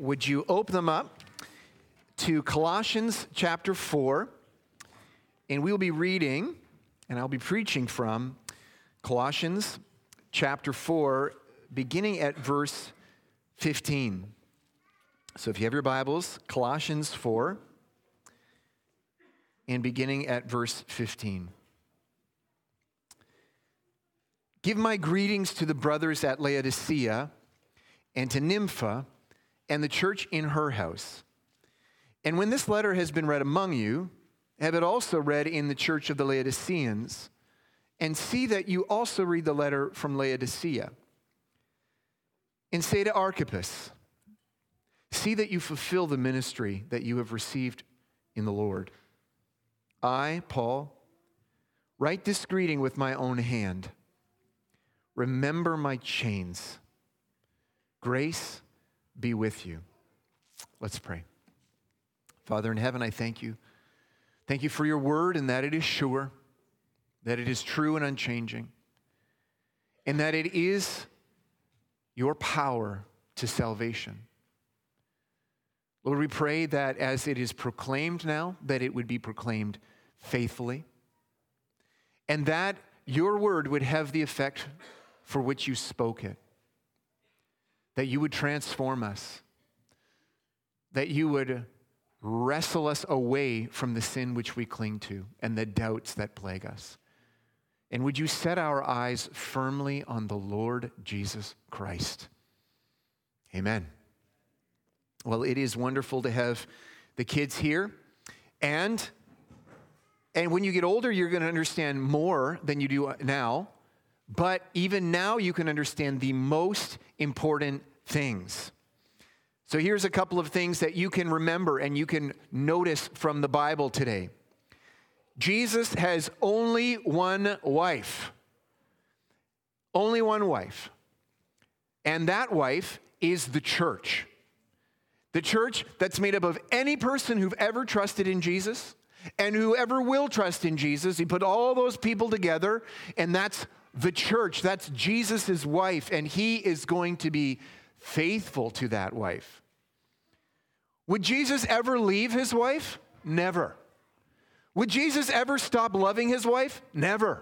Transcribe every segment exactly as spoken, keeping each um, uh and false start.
would you open them up to Colossians chapter four, and we'll be reading, and I'll be preaching from Colossians chapter four, beginning at verse fifteen. So if you have your Bibles, Colossians four, and beginning at verse fifteen. Give my greetings to the brothers at Laodicea and to Nympha and the church in her house. And when this letter has been read among you, have it also read in the church of the Laodiceans, and see that you also read the letter from Laodicea. And say to Archippus, see that you fulfill the ministry that you have received in the Lord. I, Paul, write this greeting with my own hand. Remember my chains. Grace be with you. Let's pray. Father in heaven, I thank you. Thank you for your word and that it is sure, that it is true and unchanging, and that it is your power to salvation. Lord, we pray that as it is proclaimed now, that it would be proclaimed faithfully, and that your word would have the effect for which you spoke it, that you would transform us, that you would wrestle us away from the sin which we cling to and the doubts that plague us. And would you set our eyes firmly on the Lord Jesus Christ? Amen. Well, it is wonderful to have the kids here. And, and when you get older, you're going to understand more than you do now. But even now, you can understand the most important things. So here's a couple of things that you can remember and you can notice from the Bible today. Jesus has only one wife. Only one wife. And that wife is the church. The church that's made up of any person who've ever trusted in Jesus and whoever will trust in Jesus. He put all those people together, and that's the church. That's Jesus' wife, and he is going to be faithful to that wife. Would Jesus ever leave his wife? Never. Would Jesus ever stop loving his wife? Never.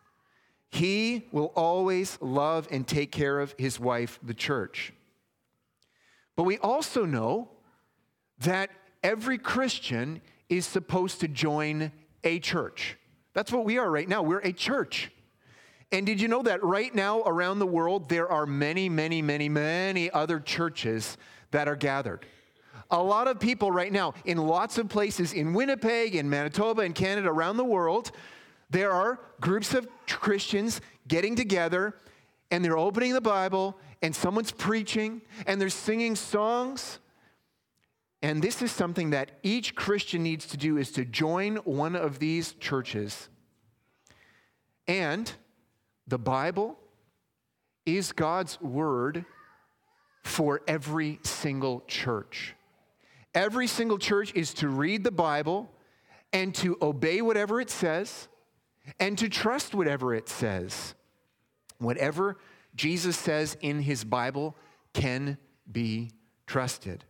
He will always love and take care of his wife, the church. But we also know that every Christian is supposed to join a church. That's what we are right now. We're a church. And did you know that right now around the world, there are many, many, many, many other churches that are gathered. A lot of people right now in lots of places in Winnipeg, in Manitoba, in Canada, around the world, there are groups of Christians getting together, and they're opening the Bible, and someone's preaching, and they're singing songs. And this is something that each Christian needs to do, is to join one of these churches. And the Bible is God's word for every single church. Every single church is to read the Bible and to obey whatever it says and to trust whatever it says. Whatever Jesus says in his Bible can be trusted.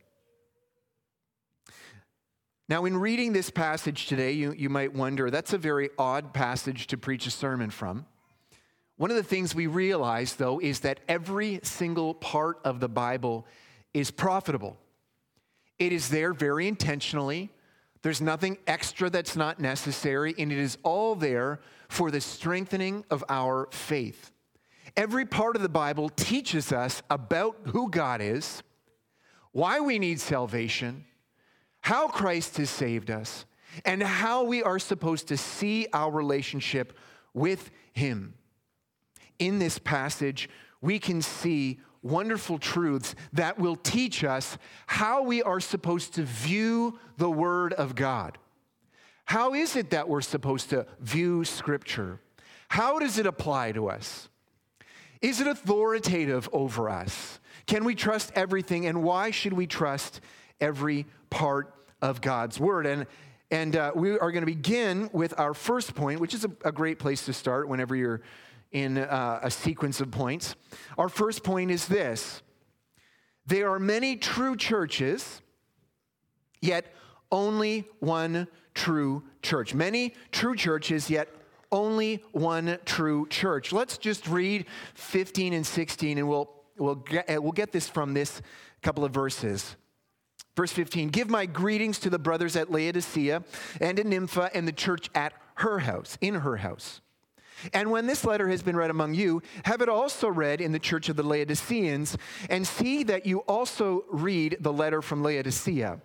Now, in reading this passage today, you, you might wonder, that's a very odd passage to preach a sermon from. One of the things we realize, though, is that every single part of the Bible is profitable. It is there very intentionally. There's nothing extra that's not necessary, and it is all there for the strengthening of our faith. Every part of the Bible teaches us about who God is, why we need salvation, how Christ has saved us, and how we are supposed to see our relationship with him. In this passage, we can see wonderful truths that will teach us how we are supposed to view the Word of God. How is it that we're supposed to view Scripture? How does it apply to us? Is it authoritative over us? Can we trust everything? And why should we trust every part of God's Word? And, and uh, we are going to begin with our first point, which is a, a great place to start whenever you're in uh, a sequence of points. Our first point is this, There are many true churches, yet only one true church. Many true churches, yet only one true church. Let's just read fifteen and sixteen, and we'll we'll get, we'll get this from this couple of verses. Verse fifteen, give my greetings to the brothers at Laodicea and in Nympha and the church at her house, in her house. And when this letter has been read among you, have it also read in the church of the Laodiceans, and see that you also read the letter from Laodicea.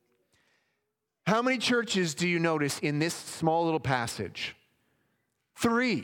How many churches do you notice in this small little passage? Three.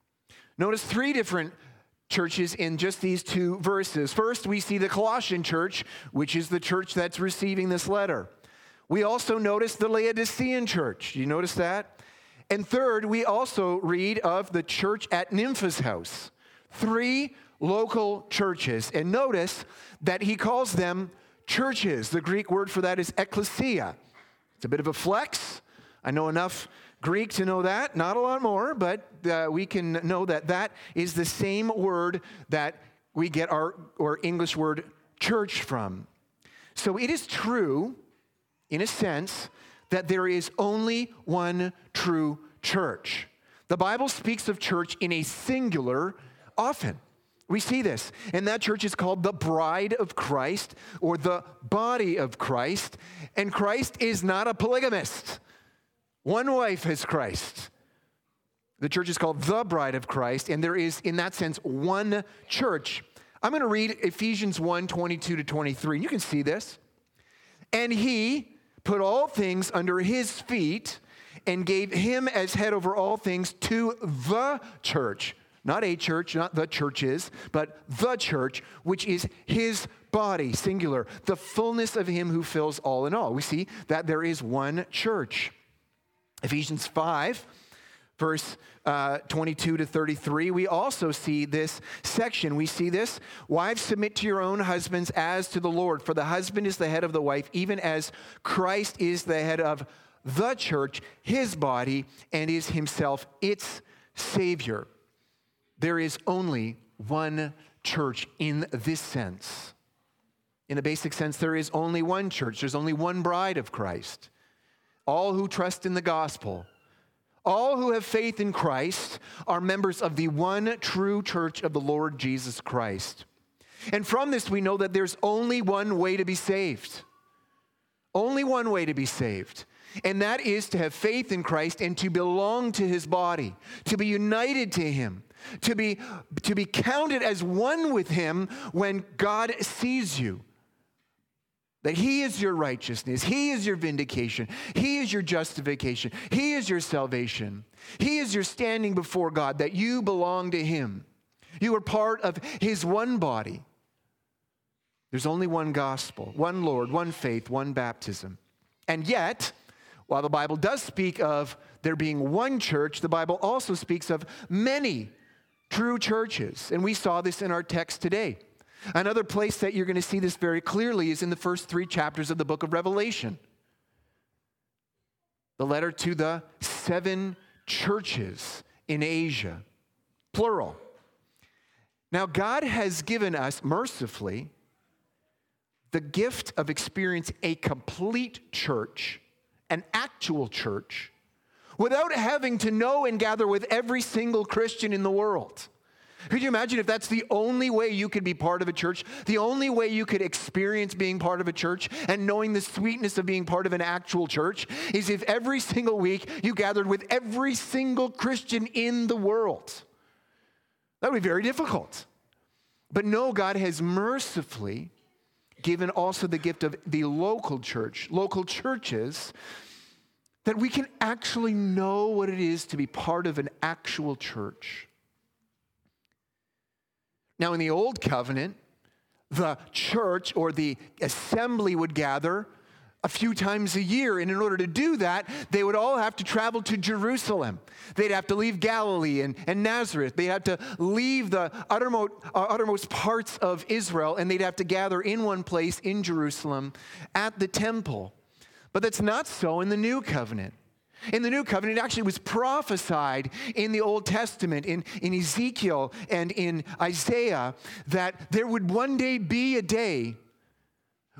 Notice three different churches in just these two verses. First, we see the Colossian church, which is the church that's receiving this letter. We also notice the Laodicean church. Do you notice that? And third, we also read of the church at Nympha's house. Three local churches. And notice that he calls them churches. The Greek word for that is ekklesia. It's a bit of a flex. I know enough Greek to know that, not a lot more, but uh, we can know that that is the same word that we get our, our English word church from. So it is true, in a sense, that there is only one true church. The Bible speaks of church in a singular often. We see this, and that church is called the bride of Christ, or the body of Christ, and Christ is not a polygamist. One wife is Christ. The church is called the bride of Christ, and there is, in that sense, one church. I'm going to read Ephesians one, twenty-two to twenty-three. You can see this. And he put all things under his feet and gave him as head over all things to the church. Not a church, not the churches, but the church, which is his body, singular, the fullness of him who fills all in all. We see that there is one church. Ephesians five, verse uh, twenty-two to thirty-three, we also see this section. We see this, wives, submit to your own husbands as to the Lord, for the husband is the head of the wife, even as Christ is the head of the church, his body, and is himself its Savior. There is only one church in this sense. In a basic sense, there is only one church. There's only one bride of Christ. All who trust in the gospel, all who have faith in Christ, are members of the one true church of the Lord Jesus Christ. And from this, we know that there's only one way to be saved. Only one way to be saved. And that is to have faith in Christ and to belong to his body, to be united to him, to be, to be counted as one with him when God sees you. That he is your righteousness. He is your vindication. He is your justification. He is your salvation. He is your standing before God, that you belong to him. You are part of his one body. There's only one gospel, one Lord, one faith, one baptism. And yet, while the Bible does speak of there being one church, the Bible also speaks of many true churches. And we saw this in our text today. Another place that you're going to see this very clearly is in the first three chapters of the book of Revelation. The letter to the seven churches in Asia, plural. Now, God has given us, mercifully, the gift of experiencing a complete church, an actual church, without having to know and gather with every single Christian in the world. Could you imagine if that's the only way you could be part of a church, the only way you could experience being part of a church and knowing the sweetness of being part of an actual church is if every single week you gathered with every single Christian in the world? That would be very difficult. But no, God has mercifully given also the gift of the local church, local churches, that we can actually know what it is to be part of an actual church. Now, in the Old Covenant, the church or the assembly would gather a few times a year. And in order to do that, they would all have to travel to Jerusalem. They'd have to leave Galilee and, and Nazareth. They'd have to leave the uttermost, uh, uttermost parts of Israel, and they'd have to gather in one place in Jerusalem at the temple. But that's not so in the New Covenant. In the New Covenant, it actually was prophesied in the Old Testament, in, in Ezekiel and in Isaiah, that there would one day be a day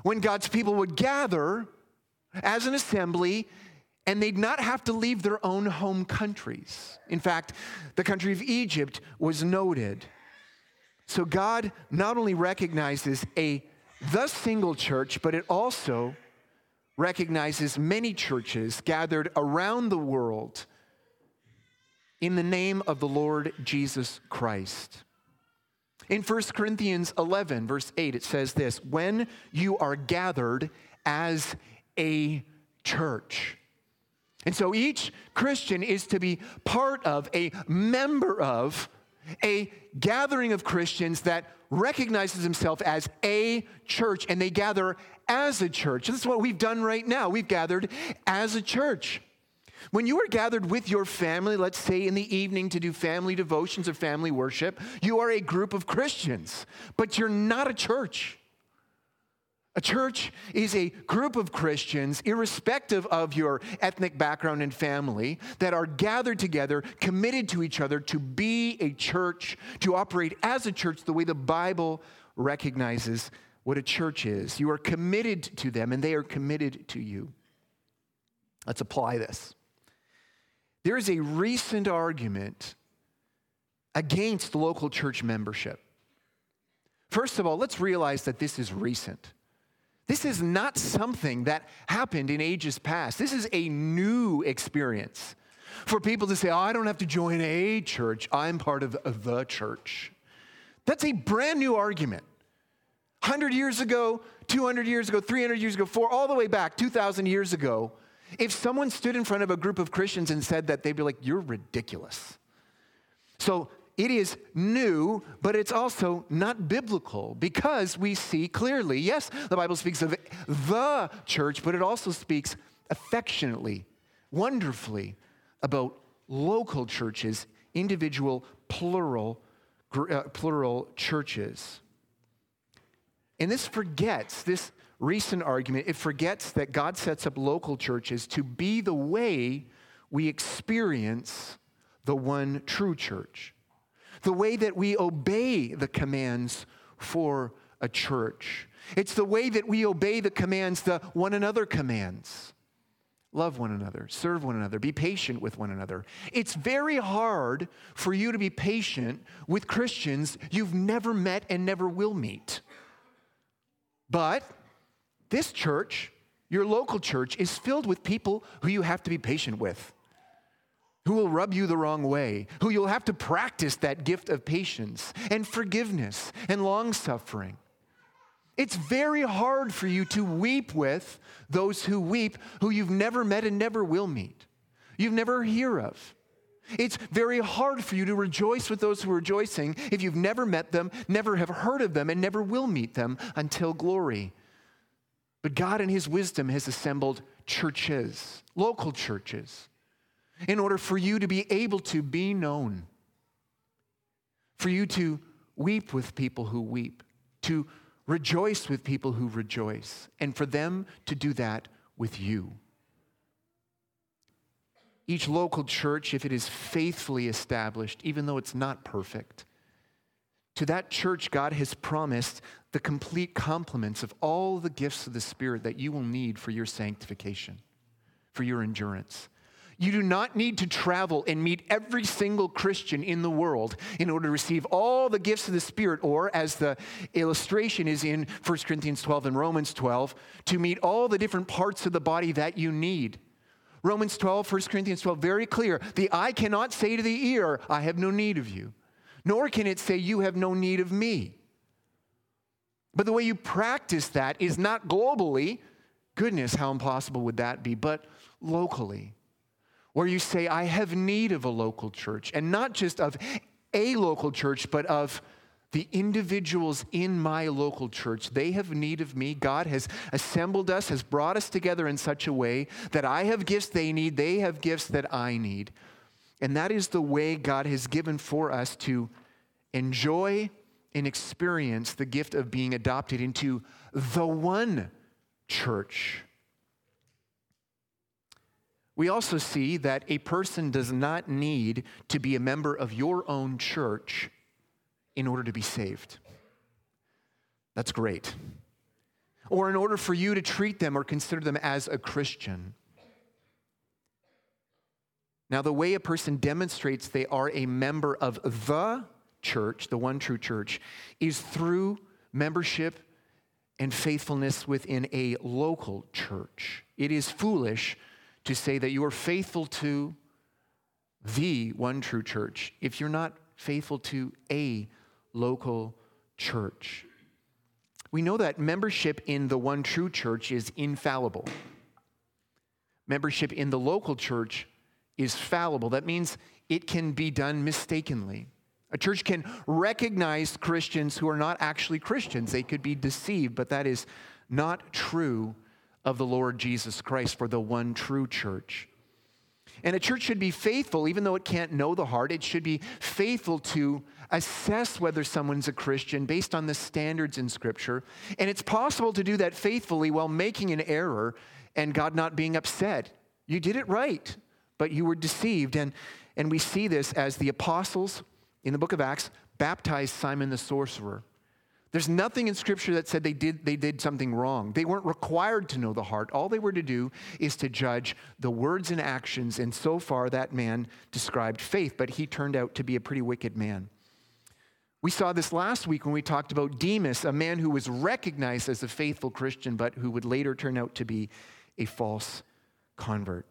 when God's people would gather as an assembly, and they'd not have to leave their own home countries. In fact, the country of Egypt was noted. So God not only recognizes a the single church, but it also recognizes many churches gathered around the world in the name of the Lord Jesus Christ. In First Corinthians eleven, verse eight, it says this: when you are gathered as a church. And so each Christian is to be part of, a member of, a gathering of Christians that recognizes himself as a church, and they gather as a church. This is what we've done right now. We've gathered as a church. When you are gathered with your family, let's say in the evening to do family devotions or family worship, you are a group of Christians, but you're not a church. A church is a group of Christians, irrespective of your ethnic background and family, that are gathered together, committed to each other to be a church, to operate as a church the way the Bible recognizes what a church is. You are committed to them, and they are committed to you. Let's apply this. There is a recent argument against local church membership. First of all, let's realize that this is recent. This is not something that happened in ages past. This is a new experience for people to say, oh, I don't have to join a church. I'm part of the church. That's a brand new argument. one hundred years ago, two hundred years ago, three hundred years ago, four, all the way back, two thousand years ago, if someone stood in front of a group of Christians and said that, they'd be like, you're ridiculous. So it is new, but it's also not biblical, because we see clearly, yes, the Bible speaks of the church, but it also speaks affectionately, wonderfully about local churches, individual, plural, uh, plural churches. And this forgets, this recent argument, it forgets that God sets up local churches to be the way we experience the one true church. The way that we obey the commands for a church. It's the way that we obey the commands, the one another commands. Love one another, serve one another, be patient with one another. It's very hard for you to be patient with Christians you've never met and never will meet. But this church, your local church, is filled with people who you have to be patient with, who will rub you the wrong way, who you'll have to practice that gift of patience and forgiveness and long-suffering. It's very hard for you to weep with those who weep, who you've never met and never will meet, you've never hear of. It's very hard for you to rejoice with those who are rejoicing if you've never met them, never have heard of them, and never will meet them until glory. But God in His wisdom has assembled churches, local churches, in order for you to be able to be known, for you to weep with people who weep, to rejoice with people who rejoice, and for them to do that with you. Each local church, if it is faithfully established, even though it's not perfect, to that church God has promised the complete complements of all the gifts of the Spirit that you will need for your sanctification, for your endurance. You do not need to travel and meet every single Christian in the world in order to receive all the gifts of the Spirit, or as the illustration is in First Corinthians twelve and Romans twelve, to meet all the different parts of the body that you need. Romans twelve, First Corinthians twelve, very clear. The eye cannot say to the ear, I have no need of you, nor can it say, you have no need of me. But the way you practice that is not globally, goodness, how impossible would that be, but locally. Where you say, I have need of a local church, and not just of a local church, but of the individuals in my local church. They have need of me. God has assembled us, has brought us together in such a way that I have gifts they need, they have gifts that I need. And that is the way God has given for us to enjoy and experience the gift of being adopted into the one church. We also see that a person does not need to be a member of your own church in order to be saved. That's great. or in order for you to treat them or consider them as a Christian. Now, the way a person demonstrates they are a member of the church, the one true church, is through membership and faithfulness within a local church. It is foolish to say that you are faithful to the one true church if you're not faithful to a local church. We know that membership in the one true church is infallible. Membership in the local church is fallible. That means it can be done mistakenly. A church can recognize Christians who are not actually Christians. They could be deceived, but that is not true of the Lord Jesus Christ for the one true church. And a church should be faithful, even though it can't know the heart. It should be faithful to assess whether someone's a Christian based on the standards in Scripture. And it's possible to do that faithfully while making an error and God not being upset. You did it right, but you were deceived. And, and we see this as the apostles in the book of Acts baptized Simon the sorcerer. There's nothing in Scripture that said they did, they did something wrong. They weren't required to know the heart. All they were to do is to judge the words and actions, and so far that man described faith, but he turned out to be a pretty wicked man. We saw this last week when we talked about Demas, a man who was recognized as a faithful Christian, but who would later turn out to be a false convert.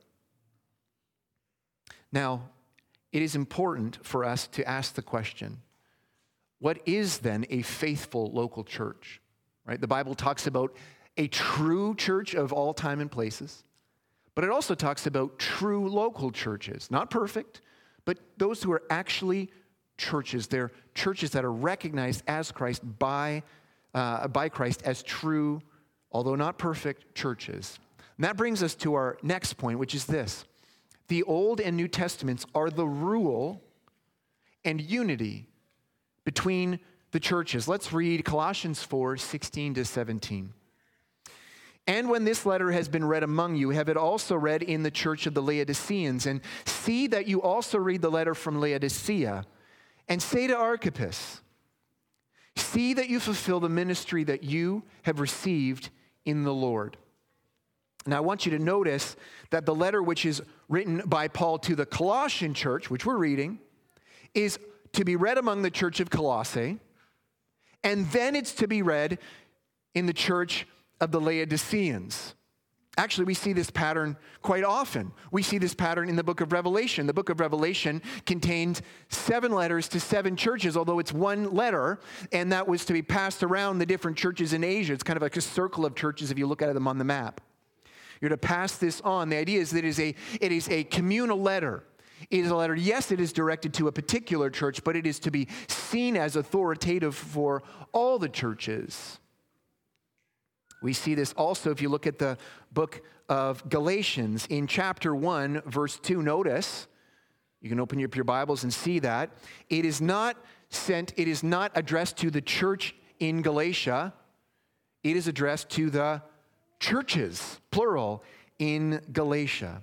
Now, it is important for us to ask the question, what is then a faithful local church? Right? The Bible talks about a true church of all time and places, but it also talks about true local churches. Not perfect, but those who are actually churches. They're churches that are recognized as Christ by, uh, by Christ as true, although not perfect, churches. And that brings us to our next point, which is this. The Old and New Testaments are the rule and unity between the churches. Let's read Colossians four, sixteen to seventeen. And when this letter has been read among you, have it also read in the church of the Laodiceans, and see that you also read the letter from Laodicea, and say to Archippus, see that you fulfill the ministry that you have received in the Lord. Now I want you to notice that the letter which is written by Paul to the Colossian church, which we're reading, is to be read among the church of Colossae, and then it's to be read in the church of the Laodiceans. Actually, we see this pattern quite often. We see this pattern in the book of Revelation. The book of Revelation contains seven letters to seven churches, although it's one letter, and that was to be passed around the different churches in Asia. It's kind of like a circle of churches if you look at them on the map. You're to pass this on. The idea is that it is a, it is a communal letter. It is a letter, yes, it is directed to a particular church, but it is to be seen as authoritative for all the churches. We see this also if you look at the book of Galatians in chapter one, verse two. Notice, you can open up your Bibles and see that. It is not sent, it is not addressed to the church in Galatia. It is addressed to the churches, plural, in Galatia.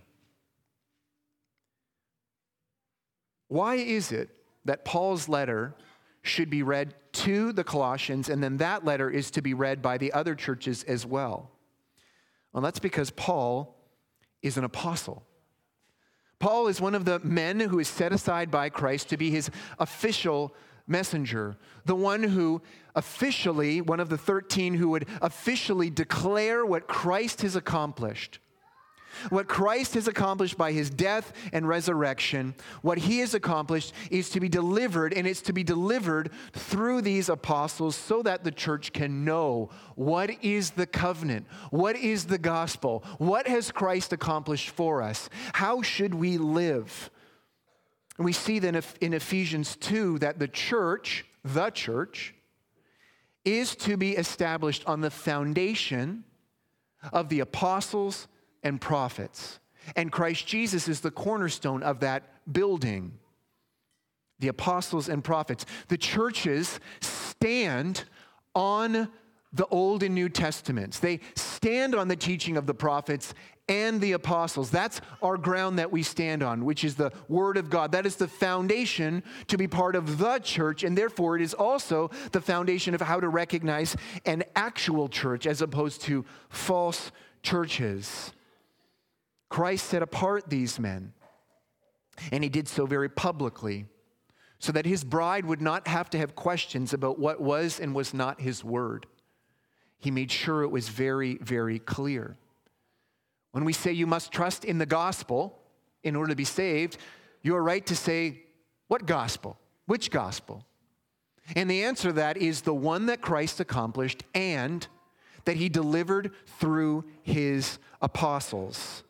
Why is it that Paul's letter should be read to the Colossians, and then that letter is to be read by the other churches as well? Well, that's because Paul is an apostle. Paul is one of the men who is set aside by Christ to be his official messenger, the one who officially, one of the thirteen who would officially declare what Christ has accomplished. What Christ has accomplished by his death and resurrection, what he has accomplished is to be delivered, and it's to be delivered through these apostles so that the church can know what is the covenant, what is the gospel, what has Christ accomplished for us, how should we live. And we see then in Ephesians two that the church, the church, is to be established on the foundation of the apostles and prophets. And Christ Jesus is the cornerstone of that building. The apostles and prophets. The churches stand on the Old and New Testaments. They stand on the teaching of the prophets and the apostles. That's our ground that we stand on, which is the Word of God. That is the foundation to be part of the church, and therefore it is also the foundation of how to recognize an actual church as opposed to false churches. Christ set apart these men, and he did so very publicly, so that his bride would not have to have questions about what was and was not his word. He made sure it was very, very clear. When we say you must trust in the gospel in order to be saved, you are right to say, what gospel? Which gospel? And the answer to that is the one that Christ accomplished and that he delivered through his apostles.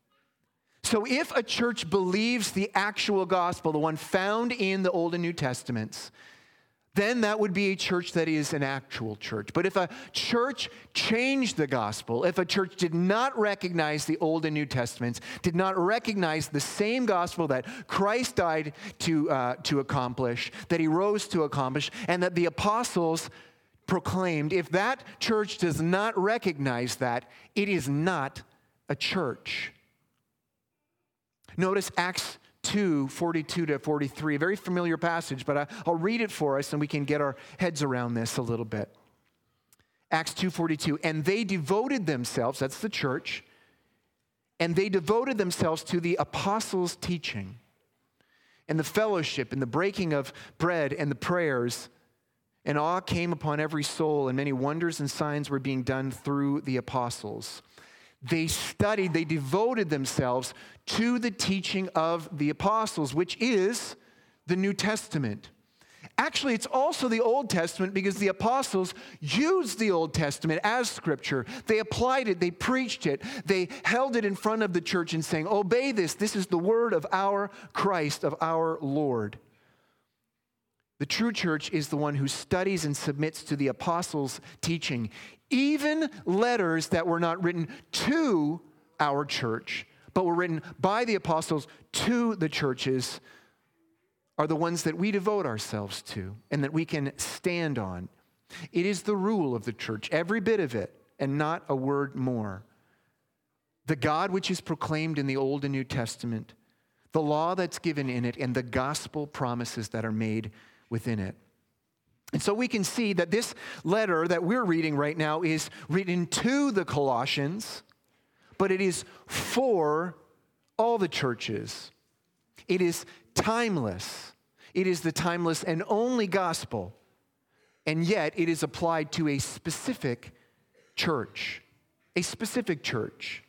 So if a church believes the actual gospel, the one found in the Old and New Testaments, then that would be a church that is an actual church. But if a church changed the gospel, if a church did not recognize the Old and New Testaments, did not recognize the same gospel that Christ died to, uh, to accomplish, that he rose to accomplish, and that the apostles proclaimed, if that church does not recognize that, it is not a church. Notice Acts two, forty-two to forty-three, a very familiar passage, but I, I'll read it for us and we can get our heads around this a little bit. Acts two forty-two, and they devoted themselves, that's the church, and they devoted themselves to the apostles' teaching and the fellowship and the breaking of bread and the prayers, and awe came upon every soul, and many wonders and signs were being done through the apostles. They studied, they devoted themselves to the teaching of the apostles, which is the New Testament. Actually, it's also the Old Testament because the apostles used the Old Testament as scripture. They applied it, they preached it, they held it in front of the church and saying, obey this, this is the word of our Christ, of our Lord. The true church is the one who studies and submits to the apostles' teaching. Even letters that were not written to our church, but were written by the apostles to the churches, are the ones that we devote ourselves to and that we can stand on. It is the rule of the church, every bit of it, and not a word more. The God which is proclaimed in the Old and New Testament, the law that's given in it, and the gospel promises that are made within it. And so we can see that this letter that we're reading right now is written to the Colossians, but it is for all the churches. It is timeless. It is the timeless and only gospel, and yet it is applied to a specific church, a specific church.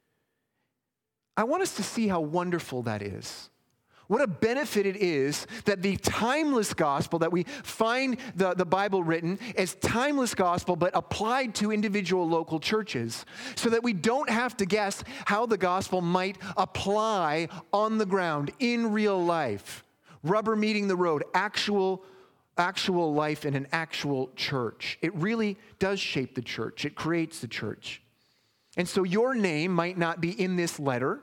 I want us to see how wonderful that is. What a benefit it is that the timeless gospel, that we find the, the Bible written as timeless gospel, but applied to individual local churches, so that we don't have to guess how the gospel might apply on the ground, in real life. Rubber meeting the road, actual, actual life in an actual church. It really does shape the church. It creates the church. And so your name might not be in this letter,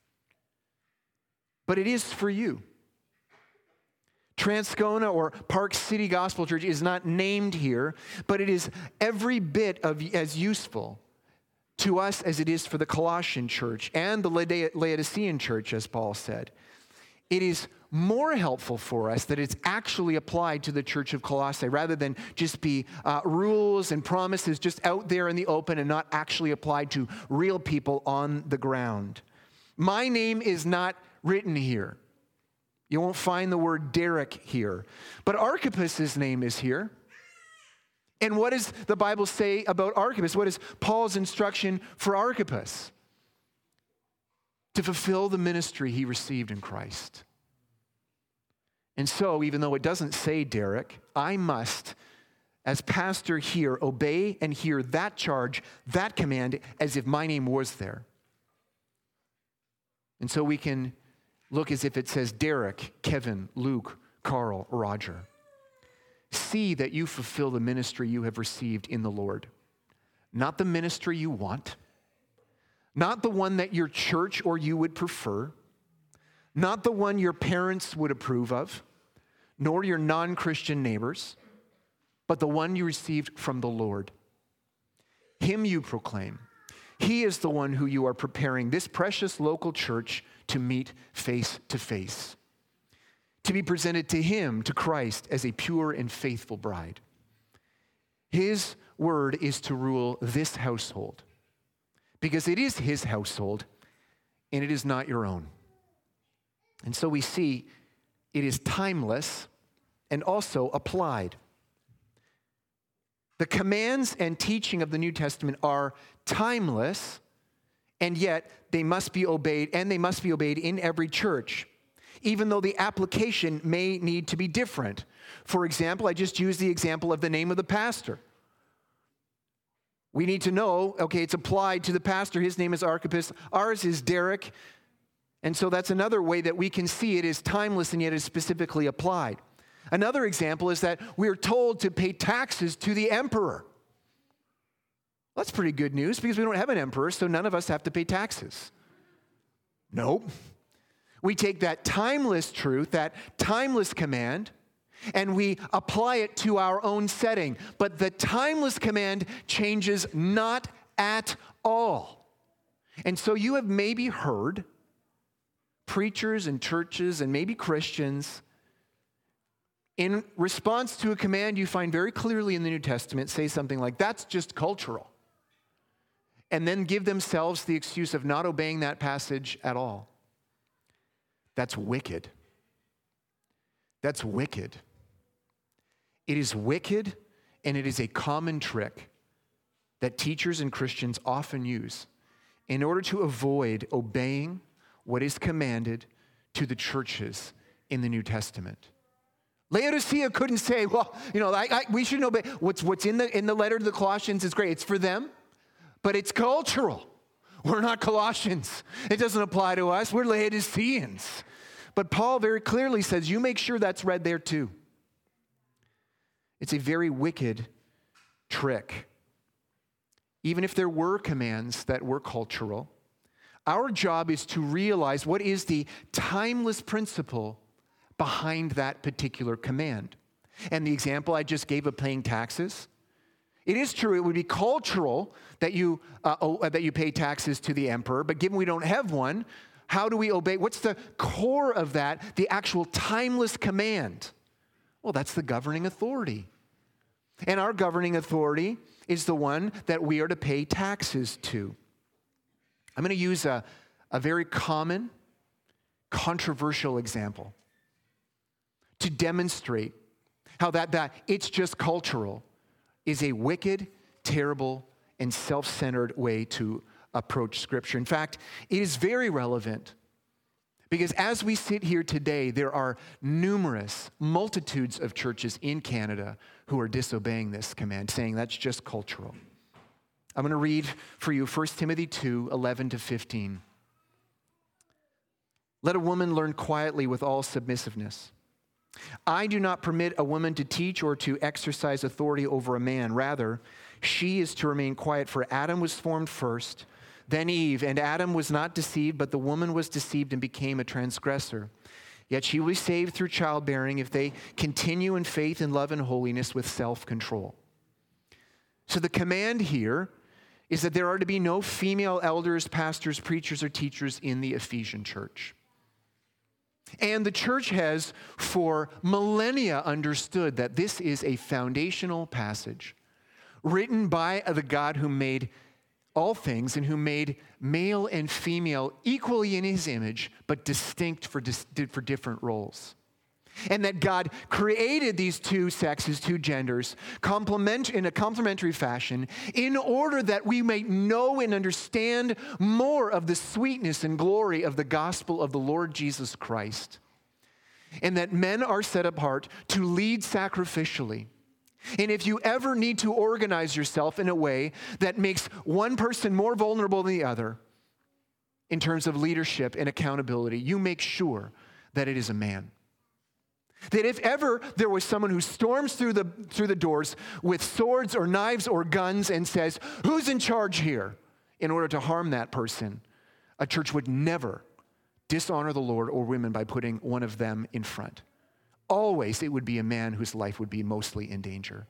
but it is for you. Transcona or Park City Gospel Church is not named here, but it is every bit of as useful to us as it is for the Colossian church and the Laodicean church, as Paul said. It is more helpful for us that it's actually applied to the church of Colossae rather than just be uh, rules and promises just out there in the open and not actually applied to real people on the ground. My name is not written here. You won't find the word Derek here. But Archippus' name is here. And what does the Bible say about Archippus? What is Paul's instruction for Archippus? To fulfill the ministry he received in Christ. And so, even though it doesn't say Derek, I must, as pastor here, obey and hear that charge, that command, as if my name was there. And so we can look as if it says Derek, Kevin, Luke, Carl, Roger. See that you fulfill the ministry you have received in the Lord. Not the ministry you want. Not the one that your church or you would prefer. Not the one your parents would approve of. Nor your non-Christian neighbors. But the one you received from the Lord. Him you proclaim. He is the one who you are preparing this precious local church to meet face to face, to be presented to him, to Christ, as a pure and faithful bride. His word is to rule this household, because it is his household and it is not your own. And so we see it is timeless and also applied. The commands and teaching of the New Testament are timeless, and yet they must be obeyed, and they must be obeyed in every church, even though the application may need to be different. For example, I just used the example of the name of the pastor. We need to know, okay, it's applied to the pastor. His name is Archippus. Ours is Derek. And so that's another way that we can see it is timeless and yet is specifically applied. Another example is that we are told to pay taxes to the emperor. That's pretty good news because we don't have an emperor, so none of us have to pay taxes. Nope. We take that timeless truth, that timeless command, and we apply it to our own setting. But the timeless command changes not at all. And so you have maybe heard preachers and churches and maybe Christians, in response to a command you find very clearly in the New Testament, say something like, that's just cultural. And then give themselves the excuse of not obeying that passage at all. That's wicked. That's wicked. It is wicked, and it is a common trick that teachers and Christians often use in order to avoid obeying what is commanded to the churches in the New Testament. Laodicea couldn't say, well, you know, I, I, we shouldn't obey. What's, what's in the, in the letter to the Colossians is great. It's for them, but it's cultural. We're not Colossians. It doesn't apply to us. We're Laodiceans. But Paul very clearly says, you make sure that's read there too. It's a very wicked trick. Even if there were commands that were cultural, our job is to realize what is the timeless principle behind that particular command. And the example I just gave of paying taxes, it is true, it would be cultural that you uh, oh, that you pay taxes to the emperor, but given we don't have one, how do we obey? What's the core of that, the actual timeless command? Well, that's the governing authority. And our governing authority is the one that we are to pay taxes to. I'm going to use a, a very common, controversial example to demonstrate how that, that it's just cultural is a wicked, terrible, and self-centered way to approach Scripture. In fact, it is very relevant because as we sit here today, there are numerous, multitudes of churches in Canada who are disobeying this command, saying that's just cultural. I'm going to read for you First Timothy two, eleven to fifteen. Let a woman learn quietly with all submissiveness. I do not permit a woman to teach or to exercise authority over a man. Rather, she is to remain quiet, for Adam was formed first, then Eve, and Adam was not deceived, but the woman was deceived and became a transgressor. Yet she will be saved through childbearing if they continue in faith and love and holiness with self-control. So the command here is that there are to be no female elders, pastors, preachers, or teachers in the Ephesian church. And the church has for millennia understood that this is a foundational passage written by the God who made all things and who made male and female equally in his image, but distinct for, dis- for different roles. And that God created these two sexes, two genders, complement in a complementary fashion in order that we may know and understand more of the sweetness and glory of the gospel of the Lord Jesus Christ. And that men are set apart to lead sacrificially. And if you ever need to organize yourself in a way that makes one person more vulnerable than the other in terms of leadership and accountability, you make sure that it is a man. That if ever there was someone who storms through the, through the doors with swords or knives or guns and says, who's in charge here? In order to harm that person, a church would never dishonor the Lord or women by putting one of them in front. Always it would be a man whose life would be mostly in danger.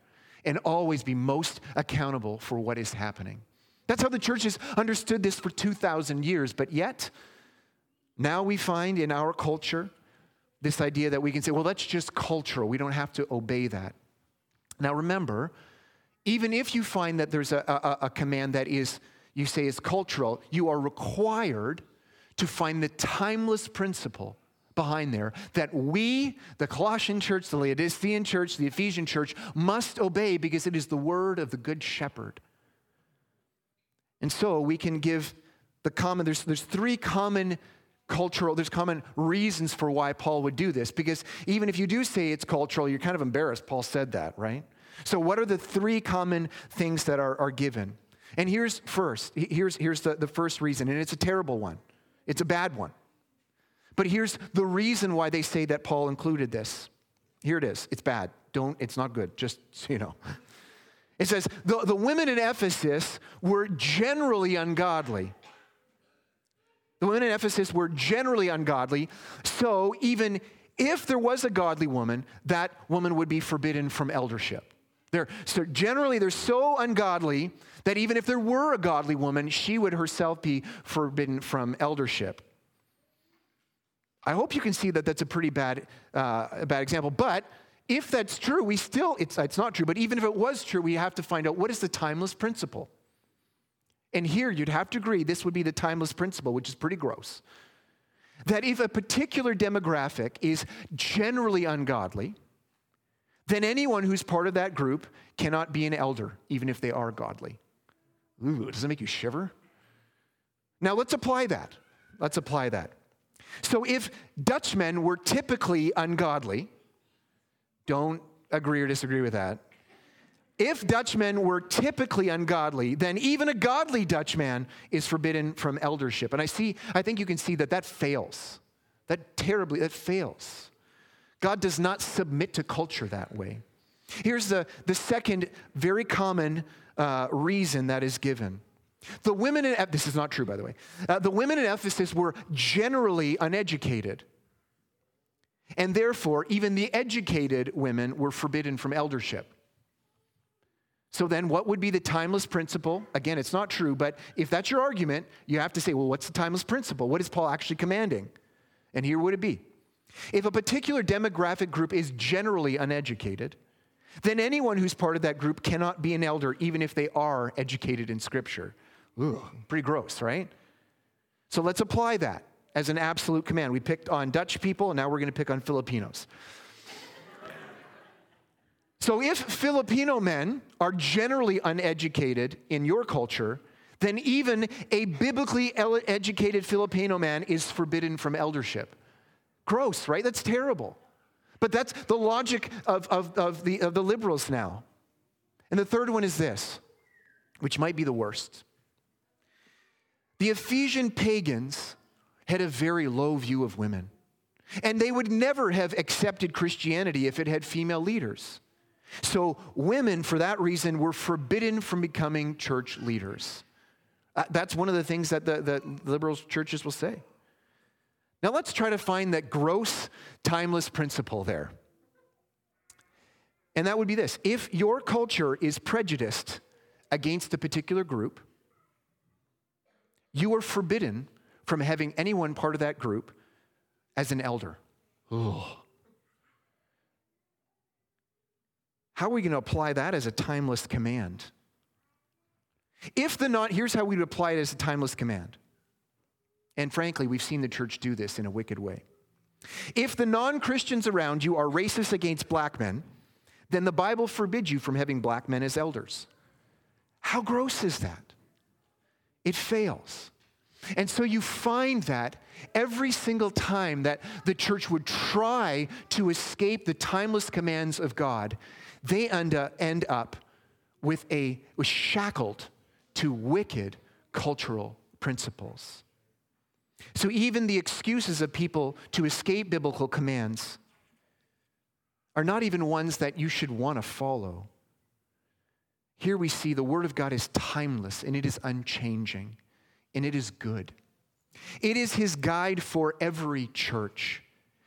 and always be most accountable for what is happening. That's how the church has understood this for two thousand years, but yet, now we find in our culture this idea that we can say, well, that's just cultural. We don't have to obey that. Now remember, even if you find that there's a, a, a command that is, you say is cultural, you are required to find the timeless principle behind there that we, the Colossian church, the Laodicean church, the Ephesian church, must obey because it is the word of the Good Shepherd. And so we can give the common, there's, there's three common cultural, there's common reasons for why Paul would do this, because even if you do say it's cultural, you're kind of embarrassed Paul said that, right? So what are the three common things that are, are given? And here's first, here's, here's the, the first reason, and it's a terrible one. It's a bad one. But here's the reason why they say that Paul included this. Here it is. It's bad. Don't, it's not good, just so you know. It says, the, the women in Ephesus were generally ungodly. The women in Ephesus were generally ungodly, so even if there was a godly woman, that woman would be forbidden from eldership. They're, so generally, they're so ungodly that even if there were a godly woman, she would herself be forbidden from eldership. I hope you can see that that's a pretty bad, uh, a bad example. But if that's true, we still, it's, it's not true, but even if it was true, we have to find out what is the timeless principle. And here you'd have to agree this would be the timeless principle, which is pretty gross. That if a particular demographic is generally ungodly, then anyone who's part of that group cannot be an elder, even if they are godly. Ooh, does that make you shiver? Now let's apply that. Let's apply that. So if Dutchmen were typically ungodly, don't agree or disagree with that. If Dutchmen were typically ungodly, then even a godly Dutchman is forbidden from eldership. And I see, I think you can see that that fails. That terribly, that fails. God does not submit to culture that way. Here's the, the second very common uh, reason that is given. The women in, this is not true, by the way. Uh, the women in Ephesus were generally uneducated. And therefore, even the educated women were forbidden from eldership. So then what would be the timeless principle? Again, it's not true, but if that's your argument, you have to say, well, what's the timeless principle? What is Paul actually commanding? And here would it be. If a particular demographic group is generally uneducated, then anyone who's part of that group cannot be an elder, even if they are educated in Scripture. Ooh, pretty gross, right? So let's apply that as an absolute command. We picked on Dutch people, and now we're going to pick on Filipinos. So if Filipino men are generally uneducated in your culture, then even a biblically educated Filipino man is forbidden from eldership. Gross, right? That's terrible. But that's the logic of, of, of, the, of the liberals now. And the third one is this, which might be the worst. The Ephesian pagans had a very low view of women. And they would never have accepted Christianity if it had female leaders. So women, for that reason, were forbidden from becoming church leaders. Uh, that's one of the things that the, the liberal churches will say. Now let's try to find that gross, timeless principle there. And that would be this. If your culture is prejudiced against a particular group, you are forbidden from having anyone part of that group as an elder. Ugh. How are we going to apply that as a timeless command? If the non, here's how we would apply it as a timeless command. And frankly, we've seen the church do this in a wicked way. If the non-Christians around you are racist against black men, then the Bible forbids you from having black men as elders. How gross is that? It fails. And so you find that every single time that the church would try to escape the timeless commands of God, they end up, end up with a with shackled to wicked cultural principles. So even the excuses of people to escape biblical commands are not even ones that you should want to follow. Here we see the Word of God is timeless and it is unchanging and it is good. It is His guide for every church.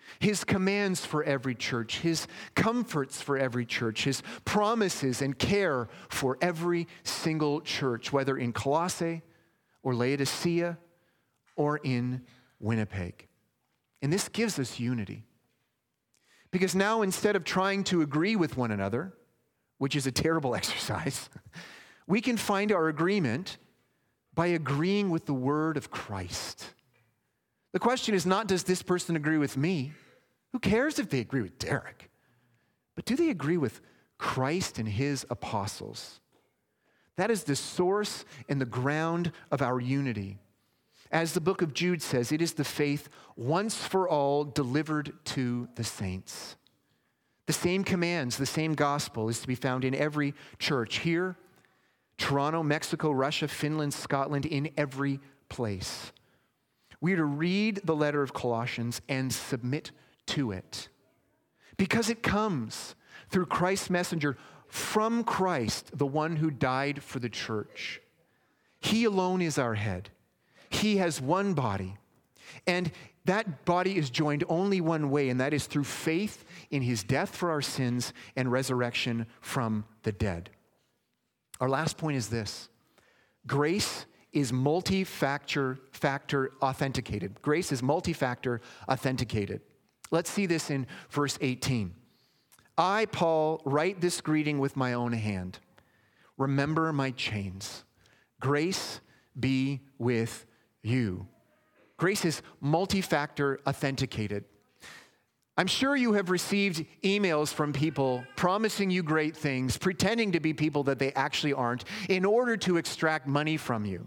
His commands for every church, his comforts for every church, his promises and care for every single church, whether in Colossae or Laodicea or in Winnipeg. And this gives us unity. Because now, instead of trying to agree with one another, which is a terrible exercise, we can find our agreement by agreeing with the word of Christ. The question is not, does this person agree with me? Who cares if they agree with Derek? But do they agree with Christ and his apostles? That is the source and the ground of our unity. As the book of Jude says, it is the faith once for all delivered to the saints. The same commands, the same gospel is to be found in every church here, Toronto, Mexico, Russia, Finland, Scotland, in every place. We are to read the letter of Colossians and submit to it because it comes through Christ's messenger from Christ, the one who died for the church. He alone is our head. He has one body, and that body is joined only one way, and that is through faith in his death for our sins and resurrection from the dead. Our last point is this: grace is multi-factor factor authenticated. Grace is multi-factor authenticated. Let's see this in verse eighteen. I, Paul, write this greeting with my own hand. Remember my chains. Grace be with you. Grace is multi-factor authenticated. I'm sure you have received emails from people promising you great things, pretending to be people that they actually aren't, in order to extract money from you.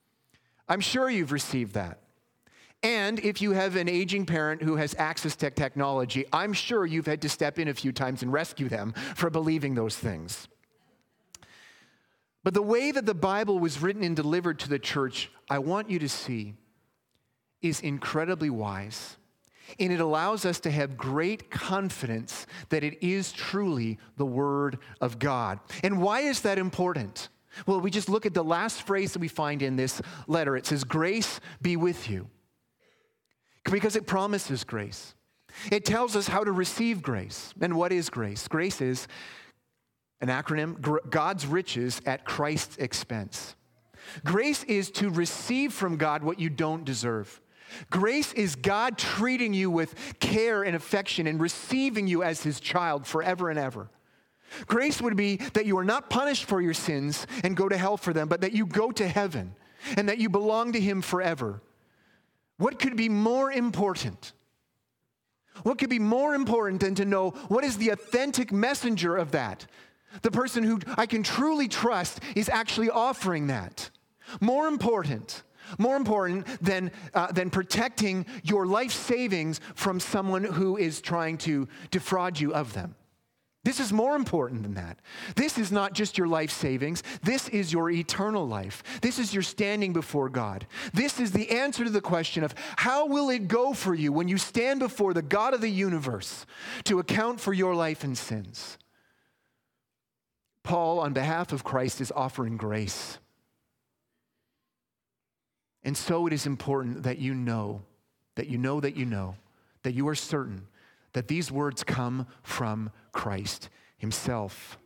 I'm sure you've received that. And if you have an aging parent who has access to technology, I'm sure you've had to step in a few times and rescue them for believing those things. But the way that the Bible was written and delivered to the church, I want you to see, is incredibly wise. And it allows us to have great confidence that it is truly the Word of God. And why is that important? Well, we just look at the last phrase that we find in this letter. It says, grace be with you. Because it promises grace. It tells us how to receive grace. And what is grace? Grace is an acronym, God's riches at Christ's expense. Grace is to receive from God what you don't deserve. Grace is God treating you with care and affection and receiving you as his child forever and ever. Grace would be that you are not punished for your sins and go to hell for them, but that you go to heaven and that you belong to him forever. What could be more important? What could be more important than to know what is the authentic messenger of that? The person who I can truly trust is actually offering that. More important, more important than, uh, than protecting your life savings from someone who is trying to defraud you of them. This is more important than that. This is not just your life savings. This is your eternal life. This is your standing before God. This is the answer to the question of how will it go for you when you stand before the God of the universe to account for your life and sins. Paul, on behalf of Christ, is offering grace. And so it is important that you know, that you know that you know, that you are certain that these words come from Christ himself.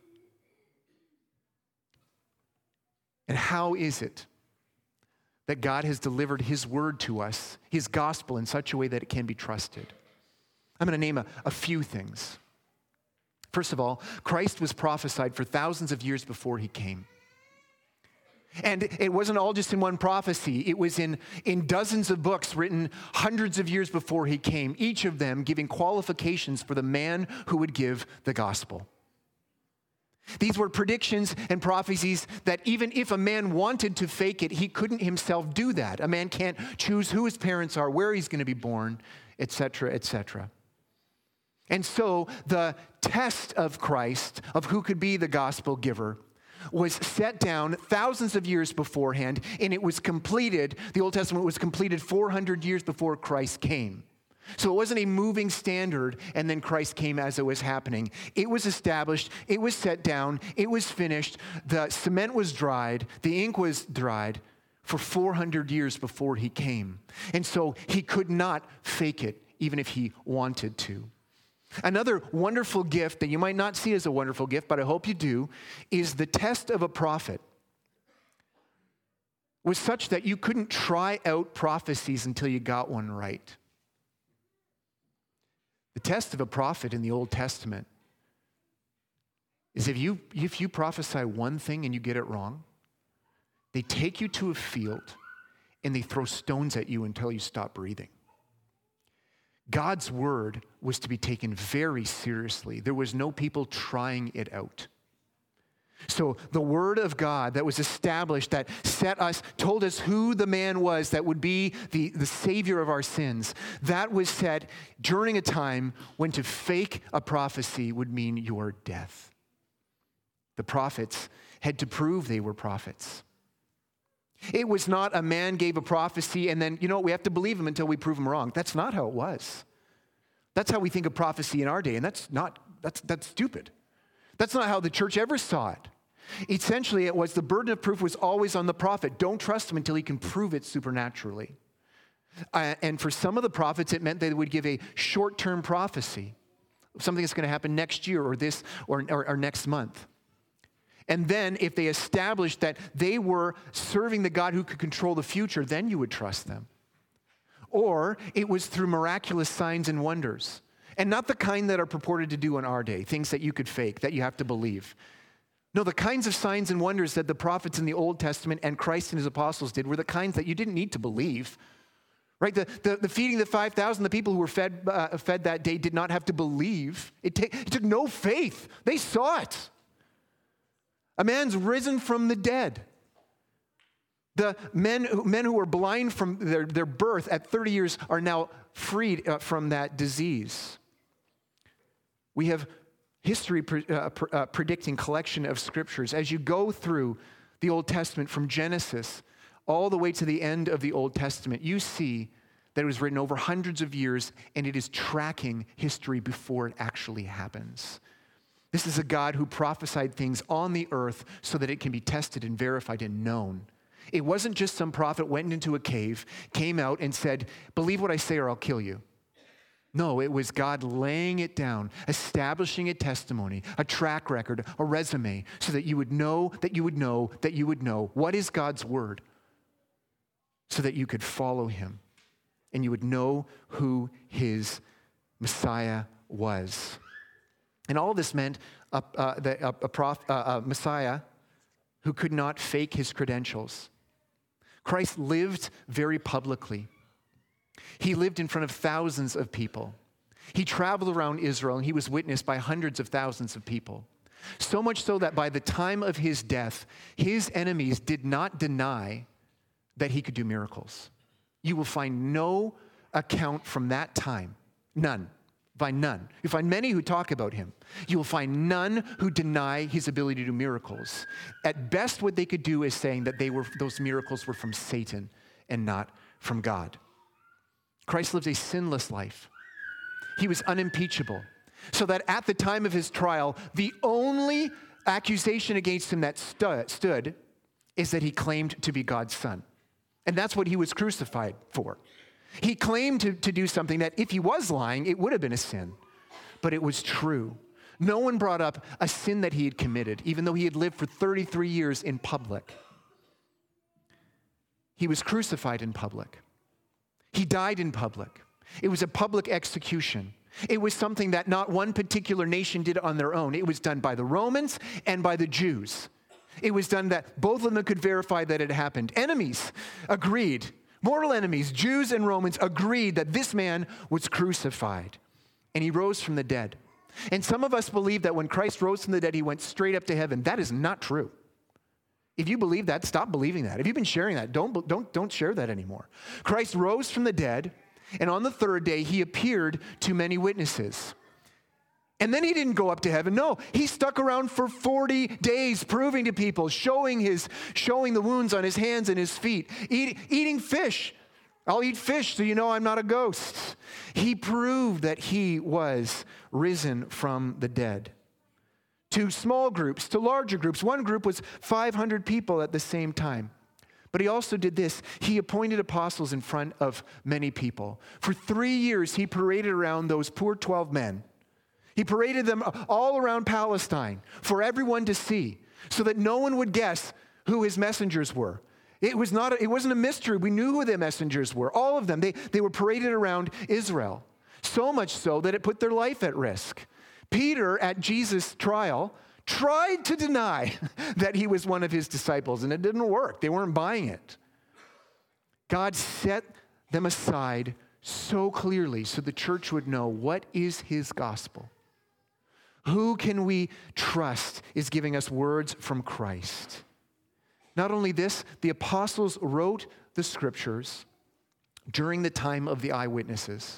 And how is it that God has delivered his word to us, his gospel, in such a way that it can be trusted? I'm going to name a, a few things. First of all, Christ was prophesied for thousands of years before he came. And it wasn't all just in one prophecy. It was in, in dozens of books written hundreds of years before he came, each of them giving qualifications for the man who would give the gospel. These were predictions and prophecies that even if a man wanted to fake it, he couldn't himself do that. A man can't choose who his parents are, where he's going to be born, et cetera, et cetera. And so the test of Christ, of who could be the gospel giver, was set down thousands of years beforehand, and it was completed, the Old Testament was completed four hundred years before Christ came. So it wasn't a moving standard, and then Christ came as it was happening. It was established, it was set down, it was finished, the cement was dried, the ink was dried for four hundred years before he came. And so he could not fake it even if he wanted to. Another wonderful gift that you might not see as a wonderful gift, but I hope you do, is the test of a prophet was such that you couldn't try out prophecies until you got one right. The test of a prophet in the Old Testament is if you, if you prophesy one thing and you get it wrong, they take you to a field and they throw stones at you until you stop breathing. God's word was to be taken very seriously. There was no people trying it out. So the word of God that was established, that set us, told us who the man was that would be the, the savior of our sins, that was said during a time when to fake a prophecy would mean your death. The prophets had to prove they were prophets. It was not a man gave a prophecy and then, you know, we have to believe him until we prove him wrong. That's not how it was. That's how we think of prophecy in our day, and that's not, that's, that's stupid. That's not how the church ever saw it. Essentially, it was the burden of proof was always on the prophet. Don't trust him until he can prove it supernaturally. Uh, and for some of the prophets, it meant they would give a short-term prophecy, something that's going to happen next year or this or, or, or next month. And then if they established that they were serving the God who could control the future, then you would trust them. Or it was through miraculous signs and wonders. And not the kind that are purported to do in our day, things that you could fake, that you have to believe. No, the kinds of signs and wonders that the prophets in the Old Testament and Christ and his apostles did were the kinds that you didn't need to believe. Right? The, the, the feeding the five thousand, the people who were fed, uh, fed that day did not have to believe. It, ta- it took no faith. They saw it. A man's risen from the dead. The men, men who were blind from their, their birth at thirty years are now freed uh, from that disease. We have history pre, uh, pre, uh, predicting collection of scriptures. As you go through the Old Testament from Genesis all the way to the end of the Old Testament, you see that it was written over hundreds of years and it is tracking history before it actually happens. This is a God who prophesied things on the earth so that it can be tested and verified and known. It wasn't just some prophet went into a cave, came out and said, believe what I say or I'll kill you. No, it was God laying it down, establishing a testimony, a track record, a resume, so that you would know, that you would know, that you would know what is God's word, so that you could follow him and you would know who his Messiah was. And all this meant a, uh, the, a, a, prof, uh, a Messiah who could not fake his credentials. Christ lived very publicly. He lived in front of thousands of people. He traveled around Israel and he was witnessed by hundreds of thousands of people. So much so that by the time of his death, his enemies did not deny that he could do miracles. You will find no account from that time, none. Find none. You find many who talk about him. You will find none who deny his ability to do miracles. At best, what they could do is saying that they were those miracles were from Satan and not from God. Christ lived a sinless life. He was unimpeachable. So that at the time of his trial, the only accusation against him that stu- stood is that he claimed to be God's son. And that's what he was crucified for. He claimed to, to do something that if he was lying, it would have been a sin. But it was true. No one brought up a sin that he had committed, even though he had lived for thirty-three years in public. He was crucified in public. He died in public. It was a public execution. It was something that not one particular nation did on their own. It was done by the Romans and by the Jews. It was done that both of them could verify that it happened. Enemies agreed. Mortal enemies, Jews and Romans, agreed that this man was crucified and he rose from the dead. And some of us believe that when Christ rose from the dead, he went straight up to heaven. That is not true. If you believe that, stop believing that. If you've been sharing that, don't, don't, don't share that anymore. Christ rose from the dead, and on the third day, he appeared to many witnesses. And then he didn't go up to heaven. No, he stuck around for forty days, proving to people, showing his, showing the wounds on his hands and his feet, eat, eating fish. I'll eat fish so you know I'm not a ghost. He proved that he was risen from the dead. To small groups, to larger groups. One group was five hundred people at the same time. But he also did this. He appointed apostles in front of many people. For three years, he paraded around those poor twelve men. He paraded them all around Palestine for everyone to see, so that no one would guess who his messengers were. It was not. A, it wasn't a mystery. We knew who the messengers were. All of them. They, they were paraded around Israel. So much so that it put their life at risk. Peter, at Jesus' trial, tried to deny that he was one of his disciples, and it didn't work. They weren't buying it. God set them aside so clearly so the church would know what is his gospel. Who can we trust is giving us words from Christ. Not only this, the apostles wrote the scriptures during the time of the eyewitnesses.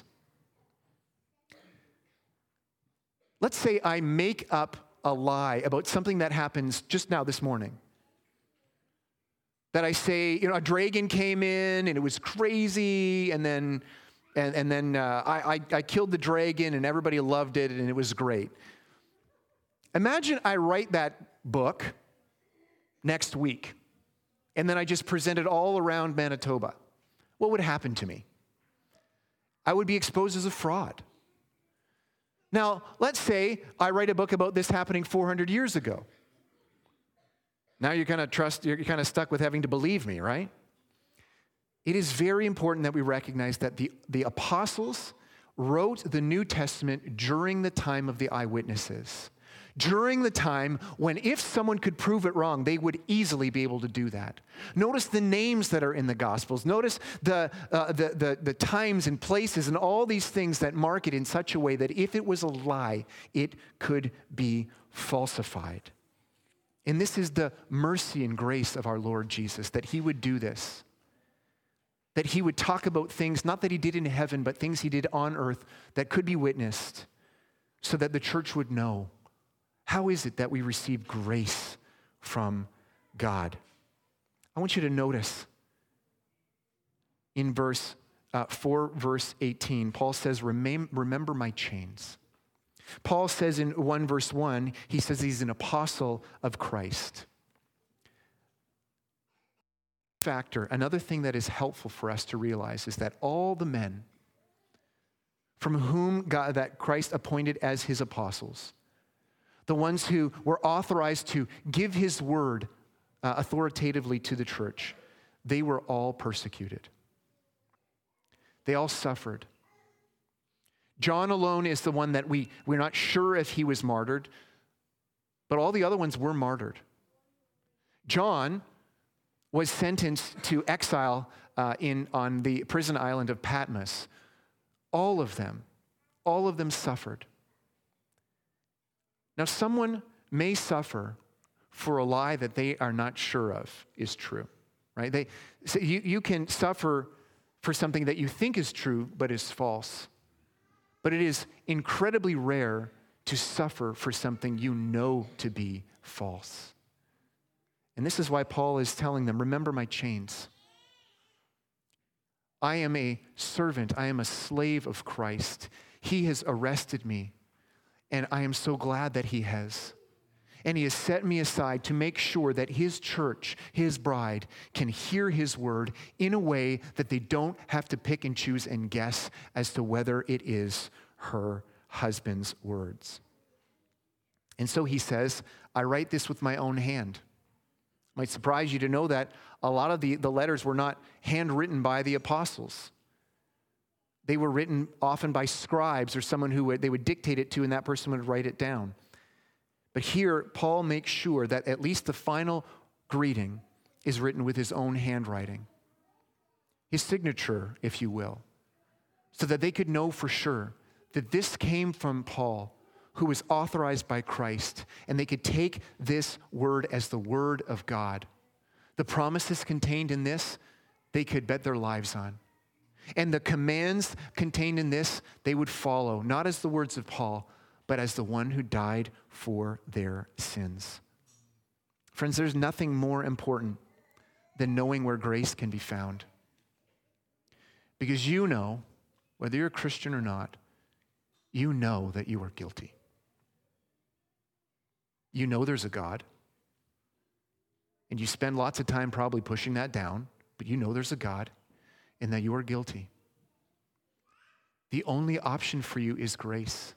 Let's say I make up a lie about something that happens just now this morning. That I say, you know, a dragon came in and it was crazy, and then and, and then uh, I, I, I killed the dragon and everybody loved it and it was great. Imagine I write that book next week, and then I just present it all around Manitoba. What would happen to me? I would be exposed as a fraud. Now, let's say I write a book about this happening four hundred years ago. Now you're kind of trust, you're kind of stuck with having to believe me, right? It is very important that we recognize that the, the apostles wrote the New Testament during the time of the eyewitnesses. During the time when if someone could prove it wrong, they would easily be able to do that. Notice the names that are in the Gospels. Notice the, uh, the, the, the times and places and all these things that mark it in such a way that if it was a lie, it could be falsified. And this is the mercy and grace of our Lord Jesus, that he would do this. That he would talk about things, not that he did in heaven, but things he did on earth that could be witnessed so that the church would know. How is it that we receive grace from God? I want you to notice in verse uh, four, verse eighteen, Paul says, remember my chains. Paul says in one verse one, he says he's an apostle of Christ. Factor, another thing that is helpful for us to realize is that all the men from whom God, that Christ appointed as his apostles, the ones who were authorized to give his word uh, authoritatively to the church, they were all persecuted. They all suffered. John alone is the one that we, we're not sure if he was martyred, but all the other ones were martyred. John was sentenced to exile uh, in, on the prison island of Patmos. All of them, all of them suffered. Now, someone may suffer for a lie that they are not sure of is true, right? They, so you, you can suffer for something that you think is true but is false. But it is incredibly rare to suffer for something you know to be false. And this is why Paul is telling them, remember my chains. I am a servant. I am a slave of Christ. He has arrested me. And I am so glad that he has. And he has set me aside to make sure that his church, his bride, can hear his word in a way that they don't have to pick and choose and guess as to whether it is her husband's words. And so he says, I write this with my own hand. It might surprise you to know that a lot of the, the letters were not handwritten by the apostles. They were written often by scribes or someone who would, they would dictate it to, and that person would write it down. But here, Paul makes sure that at least the final greeting is written with his own handwriting, his signature, if you will, so that they could know for sure that this came from Paul, who was authorized by Christ, and they could take this word as the word of God. The promises contained in this, they could bet their lives on. And the commands contained in this, they would follow, not as the words of Paul, but as the one who died for their sins. Friends, there's nothing more important than knowing where grace can be found. Because you know, whether you're a Christian or not, you know that you are guilty. You know there's a God. And you spend lots of time probably pushing that down, but you know there's a God and that you are guilty. The only option for you is grace.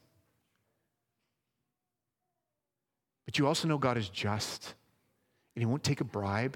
But you also know God is just and he won't take a bribe.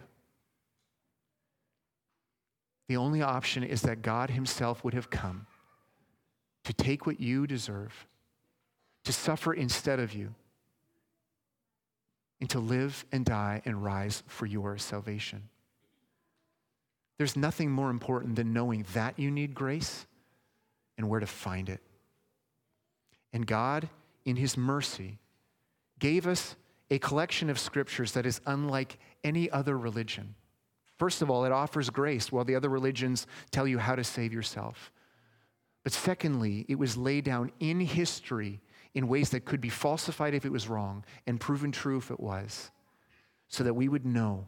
The only option is that God himself would have come to take what you deserve, to suffer instead of you, and to live and die and rise for your salvation. There's nothing more important than knowing that you need grace and where to find it. And God, in his mercy, gave us a collection of scriptures that is unlike any other religion. First of all, it offers grace while the other religions tell you how to save yourself. But secondly, it was laid down in history in ways that could be falsified if it was wrong and proven true if it was, so that we would know.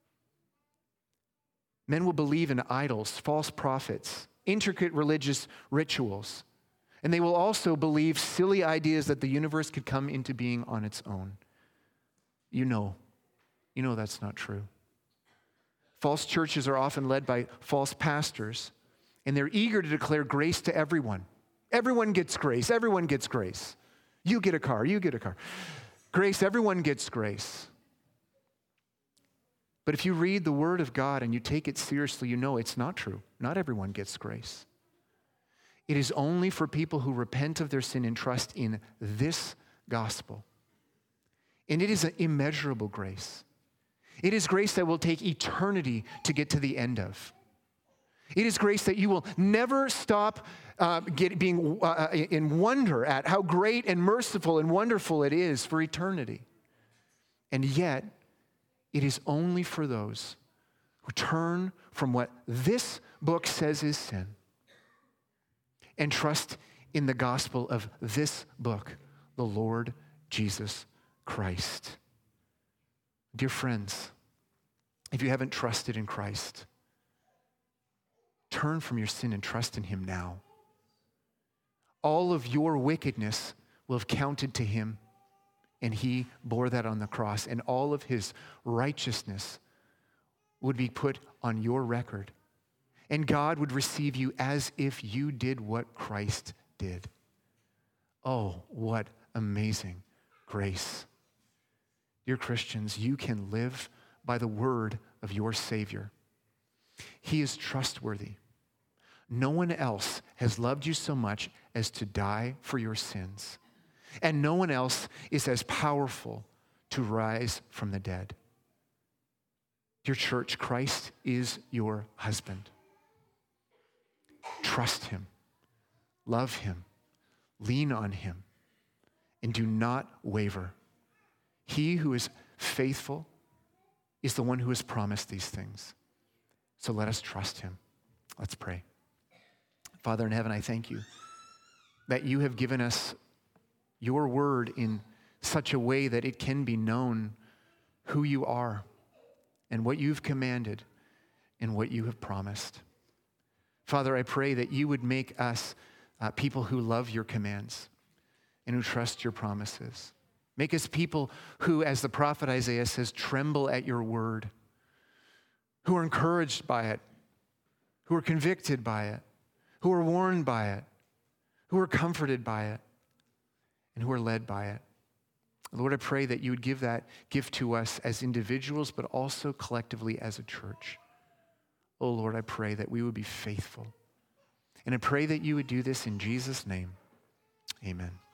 Men will believe in idols, false prophets, intricate religious rituals, and they will also believe silly ideas that the universe could come into being on its own. You know, you know that's not true. False churches are often led by false pastors, and they're eager to declare grace to everyone. Everyone gets grace. Everyone gets grace. You get a car. You get a car. Grace, everyone gets grace. But if you read the Word of God and you take it seriously, you know it's not true. Not everyone gets grace. It is only for people who repent of their sin and trust in this gospel. And it is an immeasurable grace. It is grace that will take eternity to get to the end of. It is grace that you will never stop uh, get, being uh, in wonder at how great and merciful and wonderful it is for eternity. And yet, it is only for those who turn from what this book says is sin and trust in the gospel of this book, the Lord Jesus Christ. Dear friends, if you haven't trusted in Christ, turn from your sin and trust in him now. All of your wickedness will have counted to him, and he bore that on the cross, and all of his righteousness would be put on your record, and God would receive you as if you did what Christ did. Oh, what amazing grace. Dear Christians, you can live by the word of your Savior. He is trustworthy. No one else has loved you so much as to die for your sins. And no one else is as powerful to rise from the dead. Dear church, Christ is your husband. Trust him. Love him. Lean on him. And do not waver. He who is faithful is the one who has promised these things. So let us trust him. Let's pray. Father in heaven, I thank you that you have given us your word in such a way that it can be known who you are and what you've commanded and what you have promised. Father, I pray that you would make us uh, people who love your commands and who trust your promises. Make us people who, as the prophet Isaiah says, tremble at your word, who are encouraged by it, who are convicted by it, who are warned by it, who are comforted by it, and who are led by it. Lord, I pray that you would give that gift to us as individuals, but also collectively as a church. Oh, Lord, I pray that we would be faithful. And I pray that you would do this in Jesus' name. Amen.